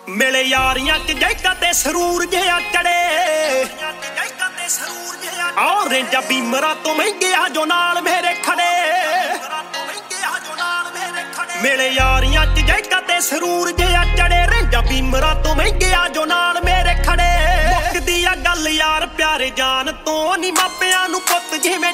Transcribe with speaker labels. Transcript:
Speaker 1: ਮਿਲੇ ਯਾਰੀਆਂ ਚ ਜੈਕਾ ਤੇ ਸਰੂਰ ਜਿਹਾ ਚੜੇ ਔਰੇਂਜਾਂ ਬੀਮਰਾਂ ਤੋਂ ਮਹਿੰਗਿਆ ਜੋ ਨਾਲ ਮੇਰੇ ਖੜੇ ਮਿਲੇ ਯਾਰੀਆਂ ਚ ਜੈਕਾ ਤੇ ਸਰੂਰ ਜਿਹਾ ਚੜੇ ਰੇਂਜਾਂ ਬੀਮਰਾਂ ਤੋਂ ਮਹਿੰਗਿਆ ਜੋ ਨਾਲ ਮੇਰੇ ਖੜੇ ਮੁੱਕਦੀ ਆ ਗੱਲ ਯਾਰ ਪਿਆਰੇ ਜਾਨ ਤੋਂ ਨੀ ਮਾਪਿਆਂ ਨੂੰ ਪੁੱਤ ਜਿਵੇਂ